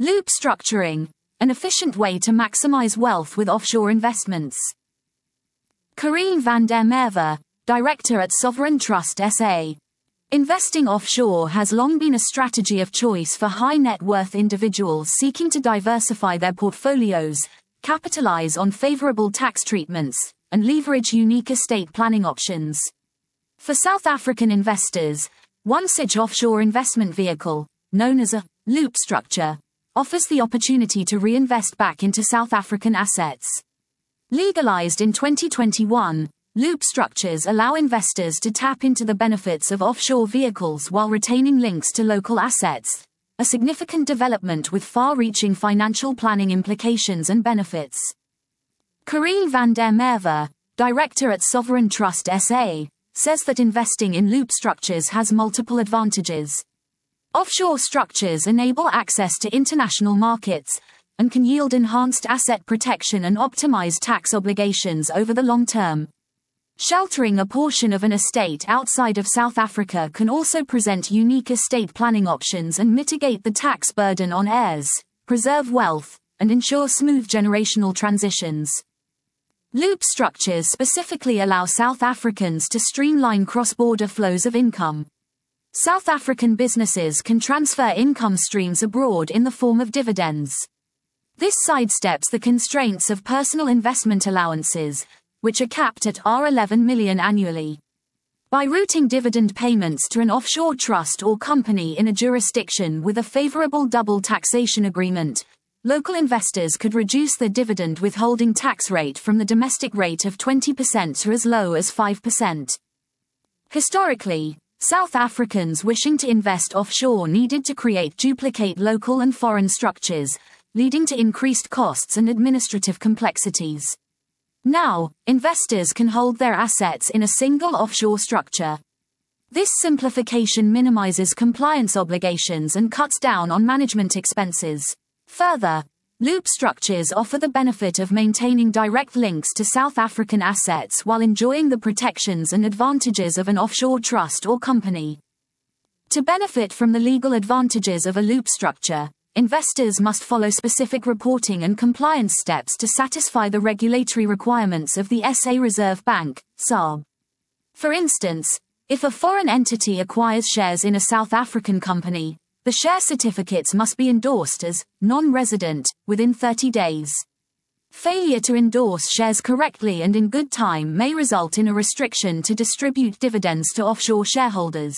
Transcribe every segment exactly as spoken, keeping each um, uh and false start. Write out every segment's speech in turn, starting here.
Loop structuring, an efficient way to maximize wealth with offshore investments. Karine van der Merwe, Director at Sovereign Trust S A Investing offshore has long been a strategy of choice for high net worth individuals seeking to diversify their portfolios, capitalize on favorable tax treatments, and leverage unique estate planning options. For South African investors, one such offshore investment vehicle, known as a loop structure, offers the opportunity to reinvest back into South African assets. Legalized in twenty twenty-one, loop structures allow investors to tap into the benefits of offshore vehicles while retaining links to local assets, a significant development with far-reaching financial planning implications and benefits. Karine van der Merwe, Director at Sovereign Trust S A, says that investing in loop structures has multiple advantages. Offshore structures enable access to international markets and can yield enhanced asset protection and optimize tax obligations over the long term. Sheltering a portion of an estate outside of South Africa can also present unique estate planning options and mitigate the tax burden on heirs, preserve wealth, and ensure smooth generational transitions. Loop structures specifically allow South Africans to streamline cross-border flows of income. South African businesses can transfer income streams abroad in the form of dividends. This sidesteps the constraints of personal investment allowances, which are capped at eleven million annually. By routing dividend payments to an offshore trust or company in a jurisdiction with a favorable double taxation agreement, local investors could reduce their dividend withholding tax rate from the domestic rate of twenty percent to as low as five percent. Historically, South Africans wishing to invest offshore needed to create duplicate local and foreign structures, leading to increased costs and administrative complexities. Now, investors can hold their assets in a single offshore structure. This simplification minimizes compliance obligations and cuts down on management expenses. Further, loop structures offer the benefit of maintaining direct links to South African assets while enjoying the protections and advantages of an offshore trust or company. To benefit from the legal advantages of a loop structure, investors must follow specific reporting and compliance steps to satisfy the regulatory requirements of the S A Reserve Bank, S A R B. For instance, if a foreign entity acquires shares in a South African company, the share certificates must be endorsed as non-resident within thirty days. Failure to endorse shares correctly and in good time may result in a restriction to distribute dividends to offshore shareholders.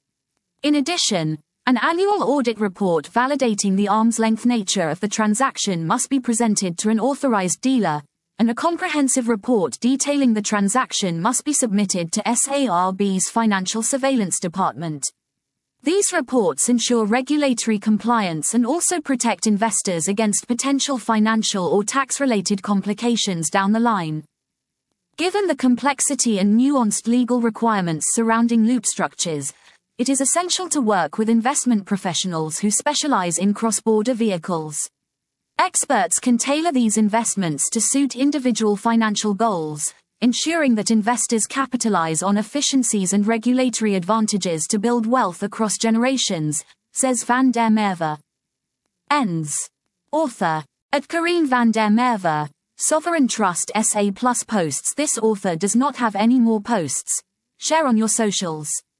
In addition, an annual audit report validating the arm's-length nature of the transaction must be presented to an authorized dealer, and a comprehensive report detailing the transaction must be submitted to S A R B's Financial Surveillance Department. These reports ensure regulatory compliance and also protect investors against potential financial or tax-related complications down the line. Given the complexity and nuanced legal requirements surrounding loop structures, it is essential to work with investment professionals who specialize in cross-border vehicles. Experts can tailor these investments to suit individual financial goals, ensuring that investors capitalize on efficiencies and regulatory advantages to build wealth across generations, says van der Merwe. Ends. Author. At Karine van der Merwe, Sovereign Trust S A Plus posts. This author does not have any more posts. Share on your socials.